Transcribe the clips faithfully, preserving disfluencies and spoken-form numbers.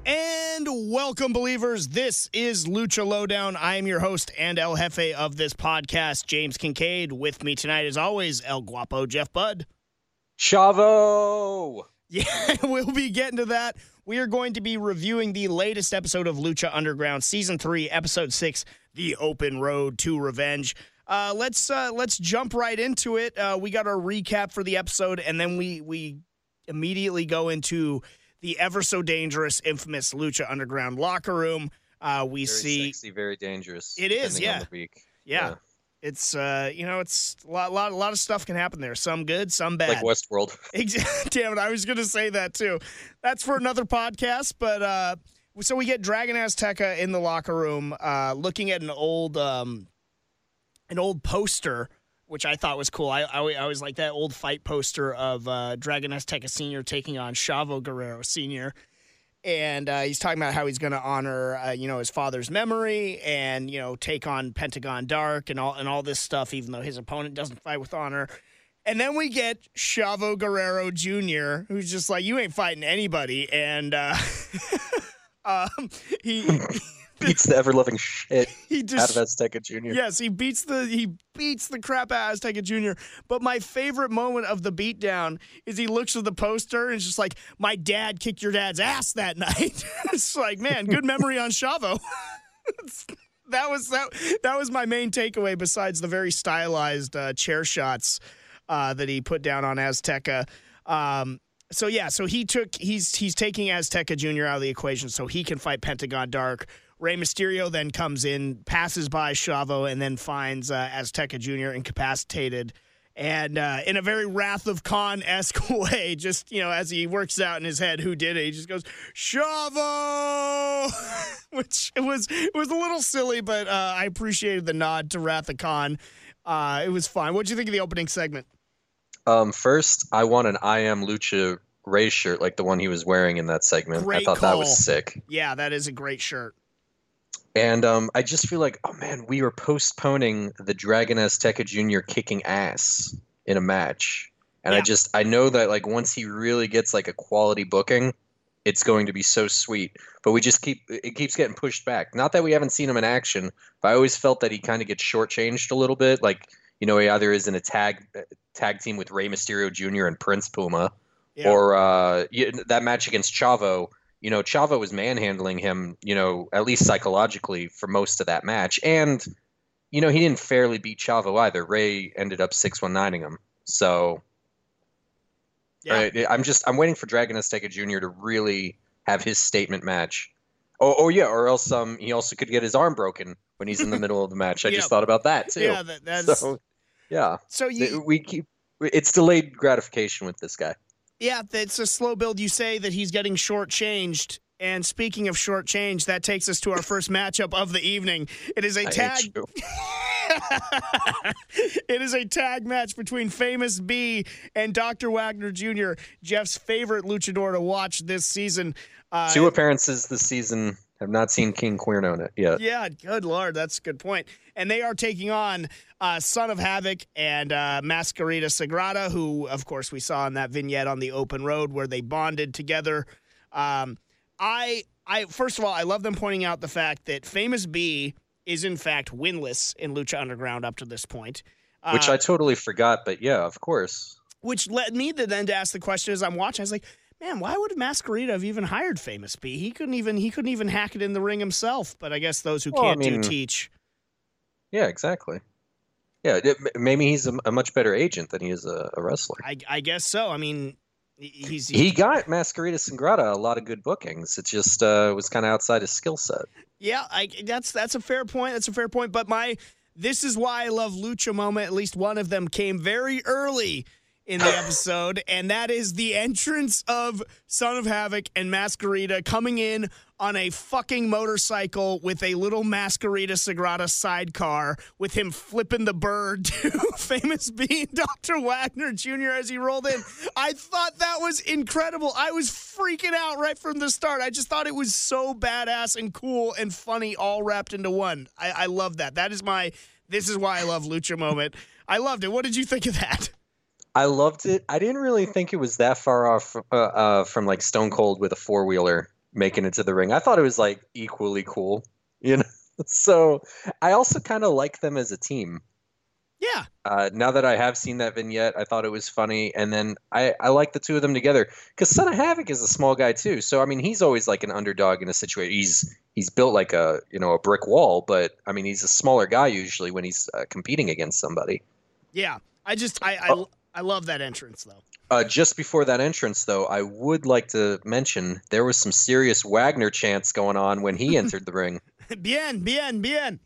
And welcome, believers. This is Lucha Lowdown. I am your host and El Jefe of this podcast, James Kincaid. With me tonight, as always, El Guapo, Jeff Budd. Chavo! Yeah, we'll be getting to that. We are going to be reviewing the latest episode of Lucha Underground, Season three, Episode six, The Open Road to Revenge. Uh, let's uh, let's jump right into it. Uh, we got our recap for the episode, and then we we immediately go into the ever so dangerous, infamous Lucha Underground locker room. Uh, we very see sexy, very dangerous. It is, yeah. On the week. yeah, yeah. It's uh, you know, it's a lot, lot, a lot of stuff can happen there. Some good, some bad. Like Westworld. Damn it, I was gonna say that too. That's for another podcast. But uh, so we get Dragon Azteca in the locker room, uh, looking at an old, um, an old poster, which I thought was cool. I, I, I always like that old fight poster of uh, Dragon Azteca Senior taking on Chavo Guerrero Senior And uh, he's talking about how he's going to honor, uh, you know, his father's memory and, you know, take on Pentagon Dark and all and all this stuff, even though his opponent doesn't fight with honor. And then we get Chavo Guerrero Junior, who's just like, you ain't fighting anybody. And uh, um, he... beats the ever-loving shit he just, out of Azteca Junior Yes, he beats the he beats the crap out of Azteca Junior But my favorite moment of the beatdown is he looks at the poster and it's just like, my dad kicked your dad's ass that night. It's like, man, good memory on Chavo. that was that that was my main takeaway. Besides the very stylized uh, chair shots uh, that he put down on Azteca. Um, so yeah, so he took he's he's taking Azteca Junior out of the equation so he can fight Pentagon Dark. Rey Mysterio then comes in, passes by Chavo, and then finds uh, Azteca Junior incapacitated. And uh, in a very Wrath of Khan-esque way, just, you know, as he works out in his head who did it, he just goes, Chavo! Which it was it was a little silly, but uh, I appreciated the nod to Wrath of Khan. Uh, it was fun. What did you think of the opening segment? Um, first, I want an I Am Lucha Ray shirt, like the one he was wearing in that segment. Great I thought call. that was sick. Yeah, that is a great shirt. And um, I just feel like, oh man, we were postponing the Dragon Azteca Junior kicking ass in a match. And yeah. I just, I know that like once he really gets like a quality booking, it's going to be so sweet. But we just keep, it keeps getting pushed back. Not that we haven't seen him in action, but I always felt that he kind of gets shortchanged a little bit. Like, you know, he either is in a tag tag team with Rey Mysterio Junior and Prince Puma, yeah. or uh, that match against Chavo. You know, Chavo was manhandling him, you know, at least psychologically for most of that match. And, you know, he didn't fairly beat Chavo either. Ray ended up six one nining him. So, yeah. right, I'm just, I'm waiting for Dragon Azteca Junior to really have his statement match. Oh, oh yeah, or else um, he also could get his arm broken when he's in the middle of the match. I yeah. just thought about that, too. Yeah, that, that's... So, yeah. So you... We keep, it's delayed gratification with this guy. Yeah, it's a slow build. You say that he's getting shortchanged. And speaking of shortchanged, that takes us to our first matchup of the evening. It is a I tag. hate you. It is a tag match between Famous B and Doctor Wagner Junior, Jeff's favorite luchador to watch this season. Uh, Two appearances this season. Have not seen King Cuerno in it yet. Yeah, good Lord. That's a good point. And they are taking on uh, Son of Havoc and uh, Mascarita Sagrada, who, of course, we saw in that vignette on the open road where they bonded together. Um, I, I first of all, I love them pointing out the fact that Famous B is, in fact, winless in Lucha Underground up to this point. Uh, Which I totally forgot, but yeah, of course. Which led me to then to ask the question as I'm watching. I was like, man, why would Mascarita have even hired Famous B? He couldn't even he couldn't even hack it in the ring himself. But I guess those who well, can't I mean, do teach. Yeah, exactly. Yeah, it, maybe he's a, a much better agent than he is a, a wrestler. I, I guess so. I mean, he's, he's he got Mascarita Sagrada a lot of good bookings. It just uh, was kind of outside his skill set. Yeah, I, that's that's a fair point. That's a fair point. But my this is why I love Lucha moment. At least one of them came very early in the episode, and that is the entrance of Son of Havoc and Mascarita coming in on a fucking motorcycle with a little Mascarita Sagrada sidecar with him flipping the bird to Famous B and Doctor Wagner Junior as he rolled in. I thought that was incredible. I was freaking out right from the start. I just thought it was so badass and cool and funny all wrapped into one. I, I love that. That is my, this is why I love Lucha moment. I loved it. What did you think of that? I loved it. I didn't really think it was that far off uh, uh, from like Stone Cold with a four-wheeler, making it to the ring. I thought it was like equally cool, you know. So I also kind of like them as a team. Yeah. Uh, now that I have seen that vignette, I thought it was funny, and then I, I like the two of them together because Son of Havoc is a small guy too. So I mean, he's always like an underdog in a situation. He's he's built like a you know a brick wall, but I mean he's a smaller guy usually when he's uh, competing against somebody. Yeah, I just I I, Oh. I love that entrance though. Uh, just before that entrance, though, I would like to mention there was some serious Wagner chants going on when he entered the ring. Bien, bien, bien.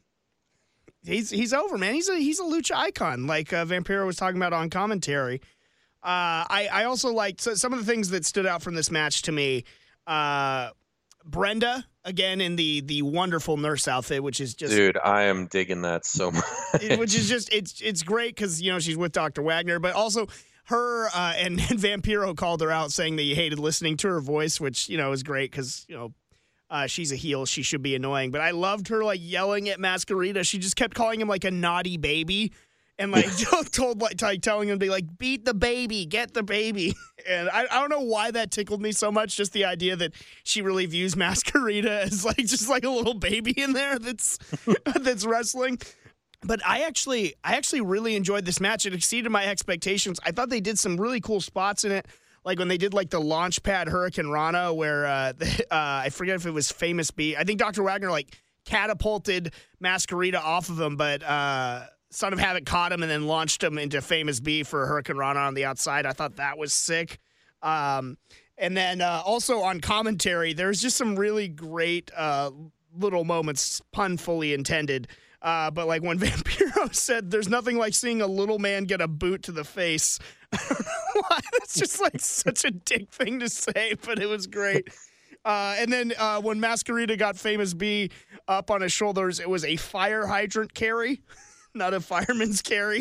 He's he's over, man. He's a he's a lucha icon, like uh, Vampiro was talking about on commentary. Uh, I I also liked so, some of the things that stood out from this match to me. Uh, Brenda again in the the wonderful nurse outfit, which is just Dude, I am digging that so much. which is just it's it's great because you know she's with Doctor Wagner, but also her uh, and, and Vampiro called her out saying that he hated listening to her voice, which you know is great because you know uh, she's a heel, she should be annoying. But I loved her like yelling at Masquerita. She just kept calling him like a naughty baby, and like told like, like telling him to be like beat the baby, get the baby. And I, I don't know why that tickled me so much. Just the idea that she really views Masquerita as like just like a little baby in there that's that's wrestling. But I actually, I actually really enjoyed this match. It exceeded my expectations. I thought they did some really cool spots in it, like when they did like the launch pad Hurricane Rana, where uh, the, uh, I forget if it was Famous B. I think Doctor Wagner like catapulted Masquerita off of him, but uh, Son of Havoc caught him and then launched him into Famous B for Hurricane Rana on the outside. I thought that was sick. Um, and then uh, also on commentary, there's just some really great uh, little moments, pun fully intended. Uh, but like when Vampiro said, there's nothing like seeing a little man get a boot to the face. I don't know why. That's just like such a dick thing to say, but it was great. Uh, and then uh, when Masquerita got Famous B up on his shoulders, it was a fire hydrant carry, not a fireman's carry.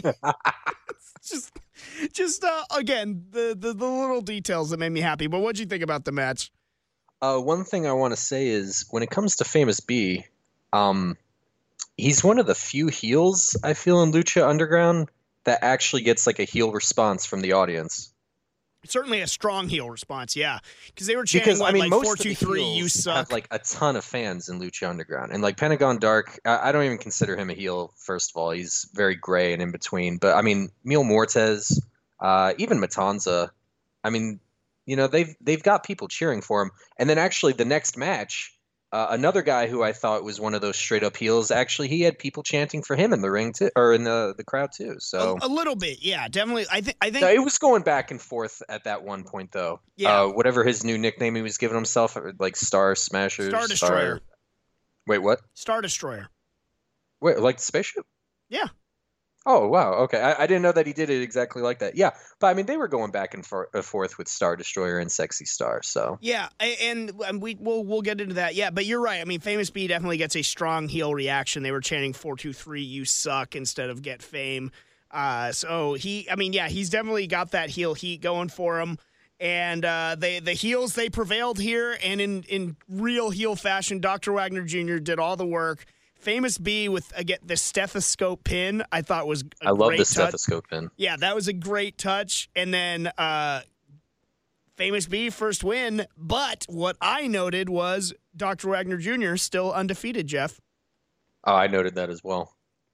just, just uh, again, the, the, the little details that made me happy. But what'd you think about the match? Uh, one thing I want to say is when it comes to Famous B, um, he's one of the few heels I feel in Lucha Underground that actually gets like a heel response from the audience. Certainly a strong heel response, yeah, because they were chanting Because what, I mean, like most four of the two three, you heels suck. have like a ton of fans in Lucha Underground, and like Pentagon Dark, I, I don't even consider him a heel. First of all, he's very gray and in between. But I mean, Mil Muertes, uh, even Matanza, I mean, you know, they've they've got people cheering for him. And then actually, the next match. Uh, another guy who I thought was one of those straight up heels, actually, he had people chanting for him in the ring too, or in the, the crowd too. So a, a little bit, yeah, definitely. I think. I think no, it was going back and forth at that one point, though. Yeah. Uh, whatever his new nickname he was giving himself, like Star Smasher, Star Destroyer. Wait, what? Star Destroyer. Wait, like the spaceship? Yeah. Oh wow, okay. I, I didn't know that he did it exactly like that. Yeah, but I mean, they were going back and for, uh, forth with Star Destroyer and Sexy Star. So Yeah, a- and, and we we'll we'll get into that. Yeah, but you're right. I mean, Famous B definitely gets a strong heel reaction. They were chanting four two three, you suck, instead of get fame. Uh, so he, I mean, yeah, he's definitely got that heel heat going for him. And uh, they the heels they prevailed here, and in in real heel fashion, Doctor Wagner Junior did all the work. Famous B with again the stethoscope pin, I thought was a I love great the touch. stethoscope pin. Yeah, that was a great touch. And then uh, Famous B first win. But what I noted was Doctor Wagner Junior still undefeated. Jeff, Oh, I noted that as well.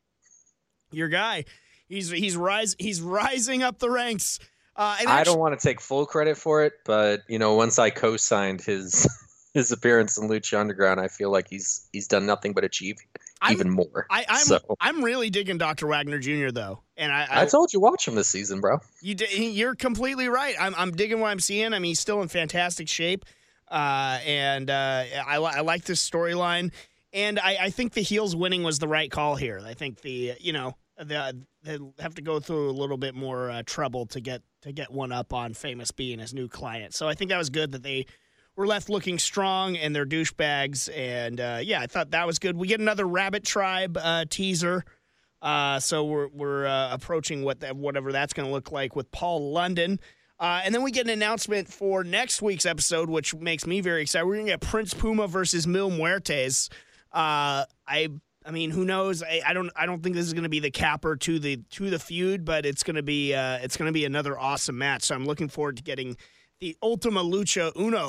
your guy, he's he's rise he's rising up the ranks. Uh, and I actually, don't want to take full credit for it, but you know, once I co-signed his his appearance in Lucha Underground, I feel like he's he's done nothing but achieve I'm- even more. I, I'm so I'm really digging Doctor Wagner Junior though, and I, I I told you watch him this season, bro. You di- you're completely right. I'm I'm digging what I'm seeing. I mean, he's still in fantastic shape, uh, and uh, I, li- I like this storyline. And I, I think the heels winning was the right call here. I think the you know the they have to go through a little bit more uh, trouble to get to get one up on Famous B and his new client. So I think that was good that they were left looking strong and they're douchebags. And uh, yeah, I thought that was good. We get another Rabbit Tribe uh, teaser. Uh, so we're we're uh, approaching what that, whatever that's going to look like with Paul London. Uh, and then we get an announcement for next week's episode, which makes me very excited. We're going to get Prince Puma versus Mil Muertes. Uh, I I mean, who knows? I, I don't I don't think this is going to be the capper to the to the feud, but it's going to be uh, it's going to be another awesome match. So I'm looking forward to getting the Ultima Lucha Uno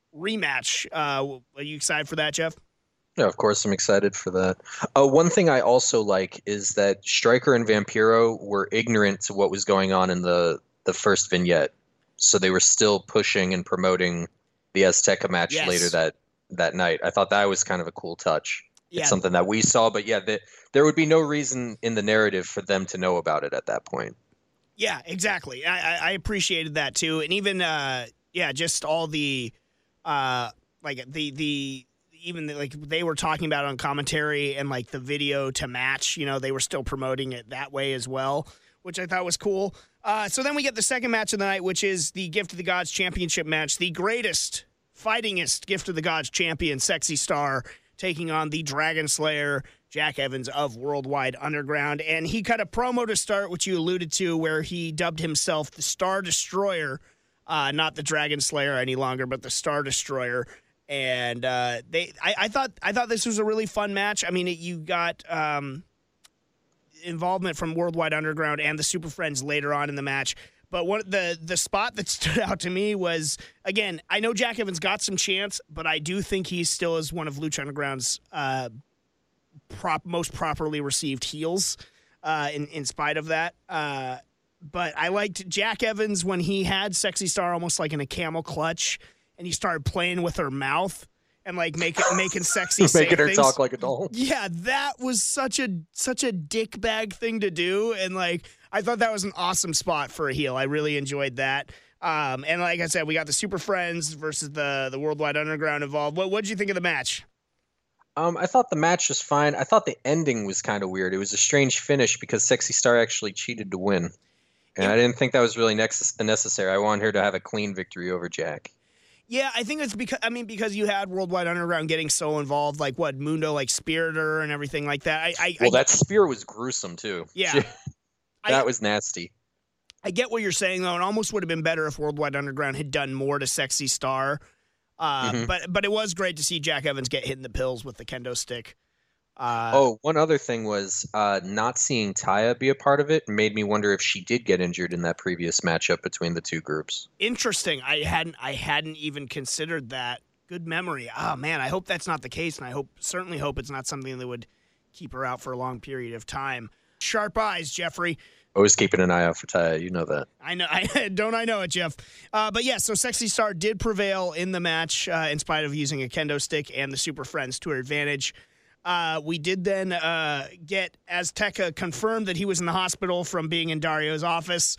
rematch. Uh, are you excited for that, Jeff? Yeah, of course, I'm excited for that. Uh, one thing I also like is that Stryker and Vampiro were ignorant to what was going on in the, the first vignette. So they were still pushing and promoting the Azteca match Yes. later that, that night. I thought that was kind of a cool touch. Yeah. It's something that we saw, but yeah, the, there would be no reason in the narrative for them to know about it at that point. Yeah, exactly. I, I, I appreciated that too. And even, uh, yeah, just all the, uh, like the, the, even the, like they were talking about it on commentary and like the video to match, you know, they were still promoting it that way as well, which I thought was cool. Uh, so then we get the second match of the night, which is the Gift of the Gods Championship match. The greatest, fightingest Gift of the Gods champion, Sexy Star, taking on the Dragon Slayer, Jack Evans of Worldwide Underground. And he cut a promo to start, which you alluded to, where he dubbed himself the Star Destroyer, uh, not the Dragon Slayer any longer, but the Star Destroyer. And uh, they, I, I thought, I thought this was a really fun match. I mean, it, you got um, involvement from Worldwide Underground and the Super Friends later on in the match. But one the the spot that stood out to me was, again, I know Jack Evans got some chance, but I do think he still is one of Lucha Underground's uh, prop most properly received heels. Uh, in in spite of that, uh, but I liked Jack Evans when he had Sexy Star almost like in a camel clutch. And he started playing with her mouth and like making making sexy say making her things. talk like a doll. Yeah, that was such a such a dick bag thing to do, and like I thought that was an awesome spot for a heel. I really enjoyed that. Um, and like I said, we got the Super Friends versus the the Worldwide Underground involved. What what did you think of the match? Um, I thought the match was fine. I thought the ending was kind of weird. It was a strange finish because Sexy Star actually cheated to win, and yeah. I didn't think that was really nex- necessary. I wanted her to have a clean victory over Jack. Yeah, I think it's because I mean because you had Worldwide Underground getting so involved, like what Mundo like speared her and everything like that. I, I well, I, that spear was gruesome too. Yeah, that I, was nasty. I get what you're saying though. It almost would have been better if Worldwide Underground had done more to Sexy Star. Uh, mm-hmm. But but it was great to see Jack Evans get hit in the pills with the kendo stick. Uh, oh, one other thing was uh, not seeing Taya be a part of it made me wonder if she did get injured in that previous matchup between the two groups. Interesting. I hadn't I hadn't even considered that. Good memory. Oh man, I hope that's not the case, and I hope certainly hope it's not something that would keep her out for a long period of time. Sharp eyes, Jeffrey. Always keeping an eye out for Taya. You know that. I know. I don't. I know it, Jeff. Uh, but yeah, so Sexy Star did prevail in the match uh, in spite of using a kendo stick and the Super Friends to her advantage. Uh, we did then uh, get Azteca confirmed that he was in the hospital from being in Dario's office.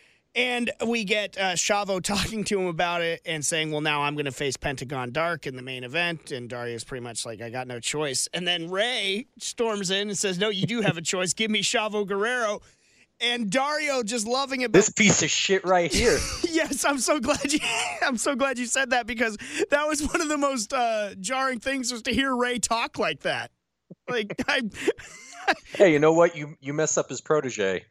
And we get uh, Chavo talking to him about it and saying, well, now I'm going to face Pentagon Dark in the main event. And Dario's pretty much like, I got no choice. And then Ray storms in and says, no, you do have a choice. Give me Chavo Guerrero. And Dario just loving it. This piece of shit right here. Yes, I'm so glad you. I'm so glad you said that because that was one of the most uh, jarring things was to hear Ray talk like that. Like, I. Hey, you know what? You you mess up his protege.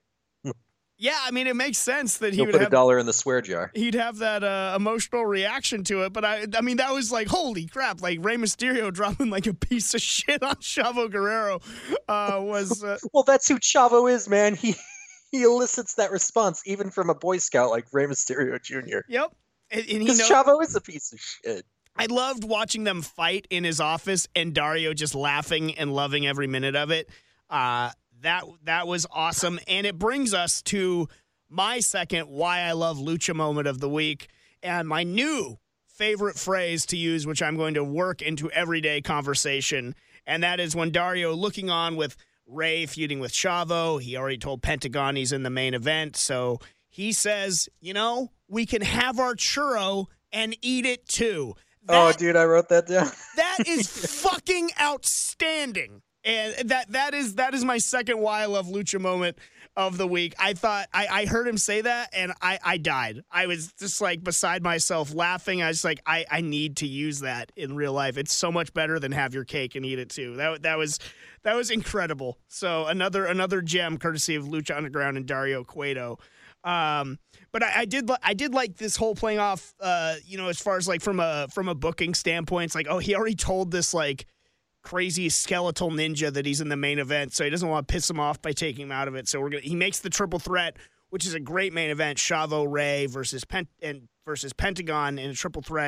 Yeah, I mean, it makes sense that he He'll would put have a dollar in the swear jar. He'd have that uh, emotional reaction to it, but I, I mean, that was like, holy crap! Like Rey Mysterio dropping like a piece of shit on Chavo Guerrero uh, was. Uh, well, that's who Chavo is, man. He. He elicits that response even from a Boy Scout like Rey Mysterio Junior Yep. And, and Because Chavo is a piece of shit. I loved watching them fight in his office and Dario just laughing and loving every minute of it. Uh, that that was awesome. And it brings us to my second why I love Lucha moment of the week and my new favorite phrase to use, which I'm going to work into everyday conversation. And that is when Dario looking on with Ray feuding with Chavo. He already told Pentagon he's in the main event. So he says, you know, we can have our churro and eat it too. That, oh, dude, I wrote that down. That is fucking outstanding. And that that is that is my second why I love Lucha moment of the week. I thought I, I heard him say that and I, I died. I was just like beside myself laughing. I was like, I, I need to use that in real life. It's so much better than have your cake and eat it too. That that was that was incredible. So another another gem courtesy of Lucha Underground and Dario Cueto. Um, but I, I did I did like this whole playing off. Uh, you know, as far as like from a from a booking standpoint, it's like, oh, he already told this like crazy skeletal ninja that he's in the main event, so he doesn't want to piss him off by taking him out of it. So we're gonna he makes the triple threat, which is a great main event: Chavo Ray versus Pent and versus Pentagon in a triple threat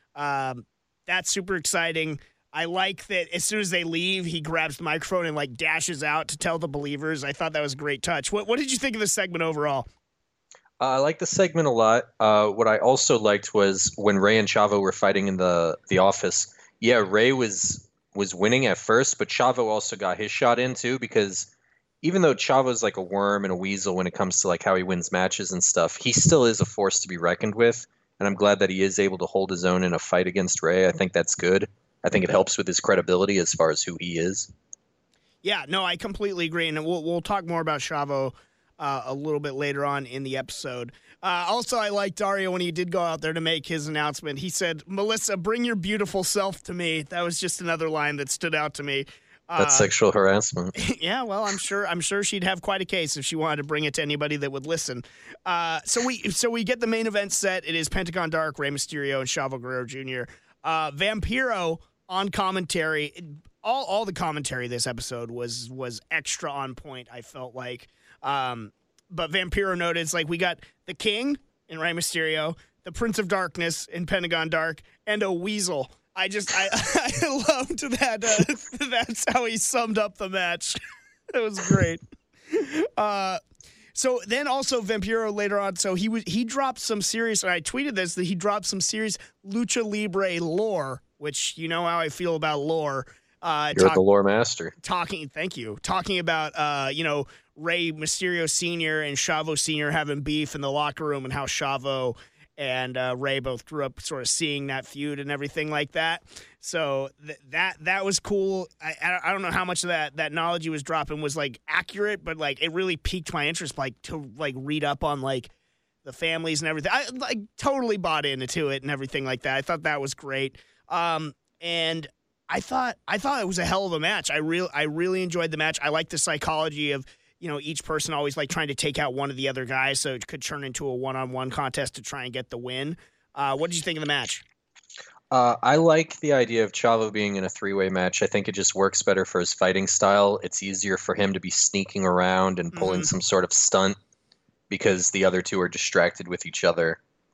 Um, that's super exciting. I like that as soon as they leave, he grabs the microphone and like dashes out to tell the believers. I thought that was a great touch. What what did you think of the segment overall? Uh, I like the segment a lot. Uh, what I also liked was when Ray and Chavo were fighting in the the office. Yeah, Ray was was winning at first, but Chavo also got his shot in too because even though Chavo's like a worm and a weasel when it comes to like how he wins matches and stuff, he still is a force to be reckoned with. And I'm glad that he is able to hold his own in a fight against Ray. I think that's good. I think it helps with his credibility as far as who he is. Yeah, no, I completely agree, and we'll we'll talk more about Chavo uh, a little bit later on in the episode. Uh, also, I like Dario when he did go out there to make his announcement. He said, "Melissa, bring your beautiful self to me." That was just another line that stood out to me. Uh, That's sexual harassment. Yeah, well, I'm sure I'm sure she'd have quite a case if she wanted to bring it to anybody that would listen. Uh, so we so we get the main event set. It is Pentagon Dark, Rey Mysterio, and Chavo Guerrero Junior Uh, Vampiro on commentary. All all the commentary this episode was was extra on point, I felt like. Um, but Vampiro noted, it's like we got the King in Rey Mysterio, the Prince of Darkness in Pentagon Dark, and a Weasel. I just, I, I loved that. Uh, that's how he summed up the match. It was great. Uh, so then also Vampiro later on, so he was he dropped some serious, and I tweeted this, that he dropped some serious Lucha Libre lore, which you know how I feel about lore. Uh, You're talk, the lore master. Talking, thank you. Talking about, uh, you know, Rey Mysterio Senior and Chavo Senior having beef in the locker room and how Chavo and uh, Rey both grew up sort of seeing that feud and everything like that. So th- that that was cool. I, I don't know how much of that, that knowledge he was dropping was like accurate, but like it really piqued my interest, like to like read up on like the families and everything. I like totally bought into it and everything like that. I thought that was great. Um, and I thought I thought it was a hell of a match. I real I really enjoyed the match. I like the psychology of, you know, each person always like trying to take out one of the other guys, so it could turn into a one-on-one contest to try and get the win. Uh, what did you think of the match? Uh, I like the idea of Chavo being in a three-way match. I think it just works better for his fighting style. It's easier for him to be sneaking around and pulling mm-hmm. some sort of stunt because the other two are distracted with each other.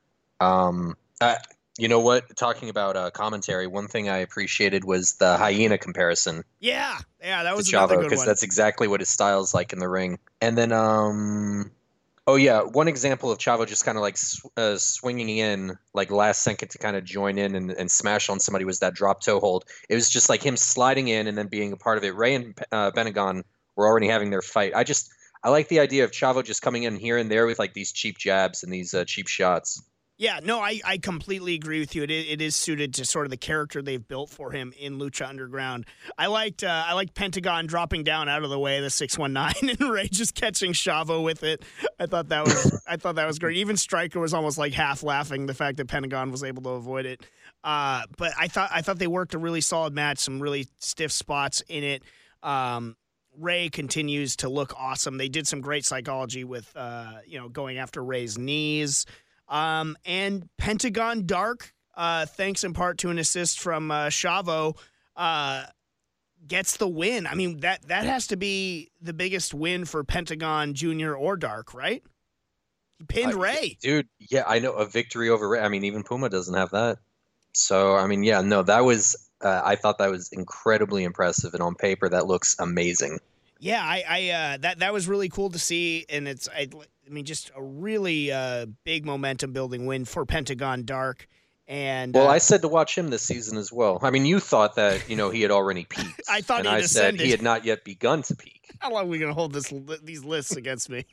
Um, I, You know what? Talking about uh, commentary, one thing I appreciated was the hyena comparison. Yeah, yeah, that was to another Chavo, good because one. that's exactly what his style's like in the ring. And then, um, oh yeah, one example of Chavo just kind of like sw- uh, swinging in, like last second to kind of join in and, and smash on somebody was that drop toe hold. It was just like him sliding in and then being a part of it. Ray and uh, Pentagon were already having their fight. I just, I like the idea of Chavo just coming in here and there with like these cheap jabs and these uh, cheap shots. Yeah, no, I, I completely agree with you. It, it is suited to sort of the character they've built for him in Lucha Underground. I liked uh, I liked Pentagon dropping down out of the way of the six one nine and Ray just catching Chavo with it. I thought that was I thought that was great. Even Stryker was almost like half laughing the fact that Pentagon was able to avoid it. Uh, but I thought I thought they worked a really solid match, some really stiff spots in it. Um, Ray continues to look awesome. They did some great psychology with uh, you know going after Ray's knees. Um, and Pentagon Dark, uh, thanks in part to an assist from uh, Chavo, uh, gets the win. I mean, that, that has to be the biggest win for Pentagon Junior or Dark, right? He pinned uh, Ray. Dude, yeah, I know. A victory over Ray. I mean, even Puma doesn't have that. So, I mean, yeah, no, that was, uh, I thought that was incredibly impressive. And on paper, that looks amazing. Yeah, I, I uh, that that was really cool to see, and it's I, I mean just a really uh, big momentum building win for Pentagon Dark. And well, uh, I said to watch him this season as well. I mean, you thought that you know he had already peaked. I thought and he I ascended. said he had not yet begun to peak. How long are we gonna hold this these lists against me?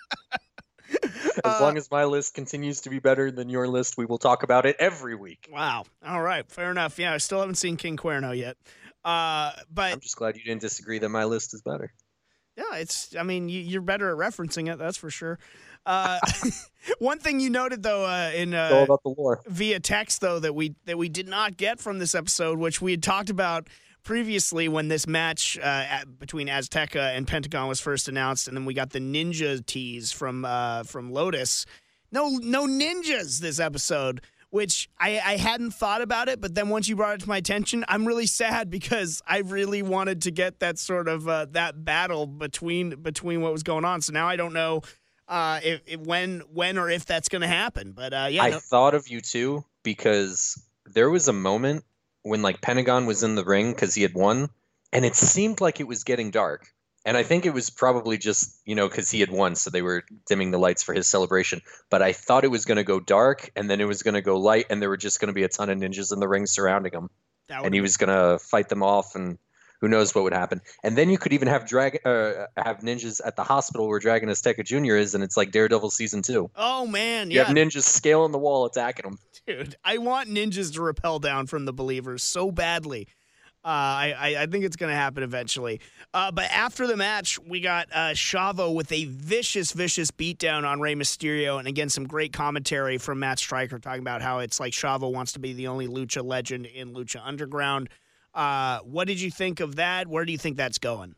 As uh, long as my list continues to be better than your list, we will talk about it every week. Wow. All right. Fair enough. Yeah, I still haven't seen King Cuerno yet. Uh, but I'm just glad you didn't disagree that my list is better. Yeah, it's. I mean, you, you're better at referencing it. That's for sure. Uh, one thing you noted though uh, in uh, it's all about the lore via text though that we that we did not get from this episode, which we had talked about previously when this match uh, at, between Azteca and Pentagon was first announced, and then we got the ninja tease from uh, from Lotus. No, no ninjas this episode. Which I, I hadn't thought about it, but then once you brought it to my attention, I'm really sad because I really wanted to get that sort of uh, that battle between between what was going on. So now I don't know uh, if, if when when or if that's going to happen. But uh, yeah, I no. thought of you too because there was a moment when like Pentagon was in the ring because he had won, and it seemed like it was getting dark. And I think it was probably just, you know, because he had won, so they were dimming the lights for his celebration. But I thought it was going to go dark, and then it was going to go light, and there were just going to be a ton of ninjas in the ring surrounding him. And he was going to fight them off, and who knows what would happen. And then you could even have drag uh, have ninjas at the hospital where Dragon Azteca Junior is, and it's like Daredevil Season two. Oh, man, You yeah. have ninjas scaling the wall attacking him. Dude, I want ninjas to rappel down from the Believers so badly. Uh, I, I, I think it's going to happen eventually. Uh, but after the match, we got uh, Chavo with a vicious, vicious beatdown on Rey Mysterio. And again, some great commentary from Matt Stryker talking about how it's like Chavo wants to be the only lucha legend in Lucha Underground. Uh, what did you think of that? Where do you think that's going?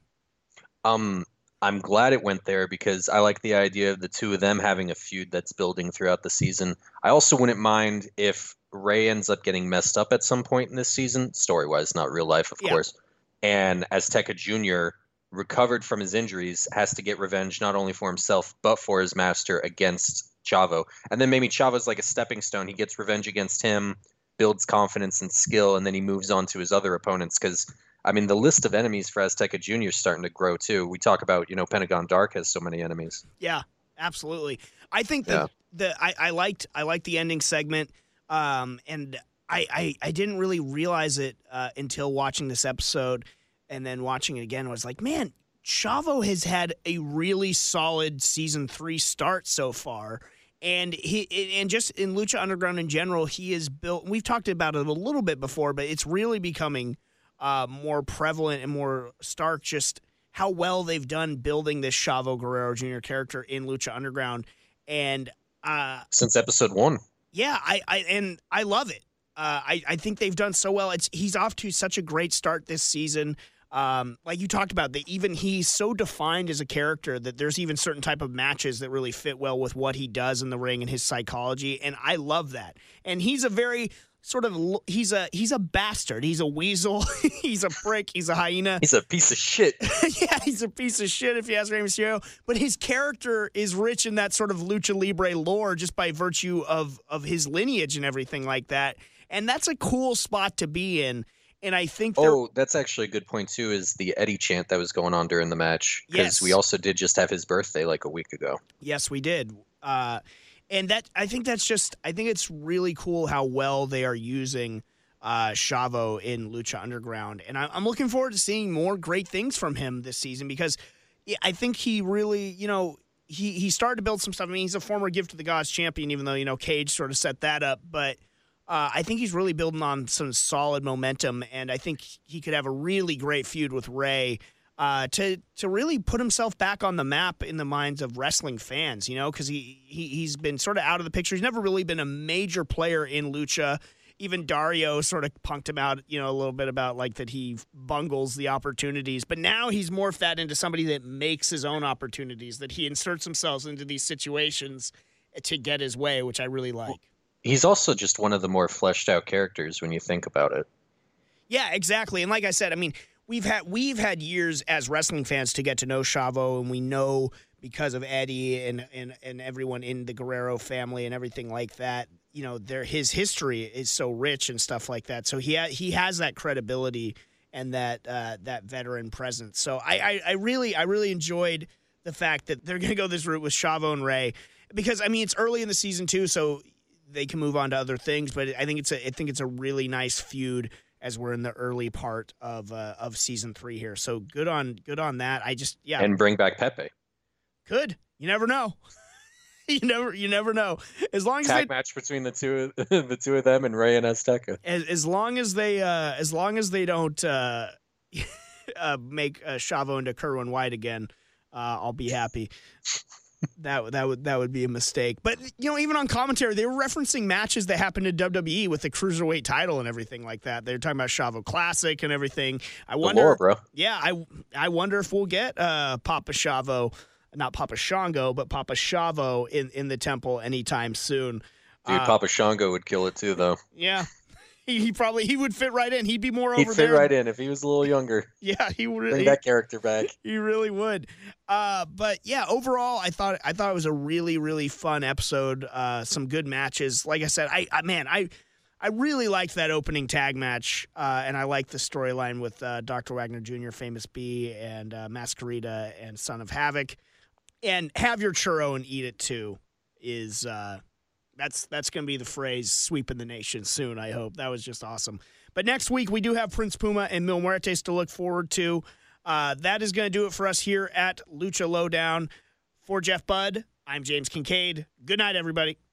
Um, I'm glad it went there because I like the idea of the two of them having a feud that's building throughout the season. I also wouldn't mind if Ray ends up getting messed up at some point in this season, story-wise, not real life, of Yeah. course. And Azteca Junior, recovered from his injuries, has to get revenge not only for himself, but for his master against Chavo. And then maybe Chavo's like a stepping stone. He gets revenge against him, builds confidence and skill, and then he moves on to his other opponents. Because, I mean, the list of enemies for Azteca Junior is starting to grow, too. We talk about, you know, Pentagon Dark has so many enemies. Yeah, absolutely. I think that Yeah. the I, I liked I liked the ending segment. Um, and I, I, I didn't really realize it uh, until watching this episode and then watching it again. I was like, man, Chavo has had a really solid season three start so far. And he and just in Lucha Underground in general, he has built, we've talked about it a little bit before, but it's really becoming uh, more prevalent and more stark just how well they've done building this Chavo Guerrero Junior character in Lucha Underground. And uh, Since episode one. Yeah, I, I and I love it. Uh, I, I think they've done so well. It's he's off to such a great start this season. Um, like you talked about, that even he's so defined as a character that there's even certain type of matches that really fit well with what he does in the ring and his psychology, and I love that. And he's a very sort of he's a he's a bastard. He's a weasel. He's a prick. He's a hyena. He's a piece of shit. Yeah, he's a piece of shit if you ask Rey Mysterio. But his character is rich in that sort of lucha libre lore just by virtue of of his lineage and everything like that. And that's a cool spot to be in. And I think they're- Oh, that's actually a good point too, is the Eddie chant that was going on during the match. Because Yes. we also did just have his birthday like a week ago. Yes, we did. Uh, and that I think that's just I think it's really cool how well they are using uh, Chavo in Lucha Underground, and I, I'm looking forward to seeing more great things from him this season because yeah, I think he really, you know, he he started to build some stuff. I mean, he's a former Gift of the Gods champion, even though you know Cage sort of set that up, but. Uh, I think he's really building on some solid momentum, and I think he could have a really great feud with Ray uh, to to really put himself back on the map in the minds of wrestling fans, you know, because he, he, he's been sort of out of the picture. He's never really been a major player in Lucha. Even Dario sort of punked him out, you know, a little bit about like that he bungles the opportunities. But now he's morphed that into somebody that makes his own opportunities, that he inserts himself into these situations to get his way, which I really like. He's also just one of the more fleshed out characters when you think about it. Yeah, exactly. And like I said, I mean, we've had we've had years as wrestling fans to get to know Chavo, and we know because of Eddie and and, and everyone in the Guerrero family and everything like that, you know, their his history is so rich and stuff like that. So he ha- he has that credibility and that uh, that veteran presence. So I, I I really I really enjoyed the fact that they're going to go this route with Chavo and Ray because I mean it's early in the season too, so they can move on to other things, but I think it's a I think it's a really nice feud as we're in the early part of uh, of season three here. So good on good on that. I just yeah, And bring back Pepe. Could you never know? you never you never know. As long as Tag they, match between the two the two of them and Ray and Azteca. as, as long as they uh, as long as they don't uh, uh, make uh, Chavo into Kerwin White again, uh, I'll be happy. That that would that would be a mistake. But you know, even on commentary, they were referencing matches that happened in W W E with the cruiserweight title and everything like that. They're talking about Chavo Classic and everything. I wonder, Lore, bro. yeah, I I wonder if we'll get uh, Papa Chavo, not Papa Shango, but Papa Chavo in, in the temple anytime soon. Dude, Uh, Papa Shango would kill it too, though. Yeah. He, he probably he would fit right in. He'd be more He'd over fit there. right in if he was a little younger. Yeah, he would. Bring he- that character back. He really would. Uh, but yeah, overall, I thought I thought it was a really really fun episode. Uh, some good matches. Like I said, I, I man, I I really liked that opening tag match, uh, and I liked the storyline with uh, Doctor Wagner Junior, Famous B, and uh, Masquerita and Son of Havoc. And have your churro and eat it too is uh, that's that's going to be the phrase sweeping the nation soon, I hope. That was just awesome. But next week, we do have Prince Puma and Mil Muertes to look forward to. Uh, that is going to do it for us here at Lucha Lowdown. For Jeff Budd, I'm James Kincaid. Good night, everybody.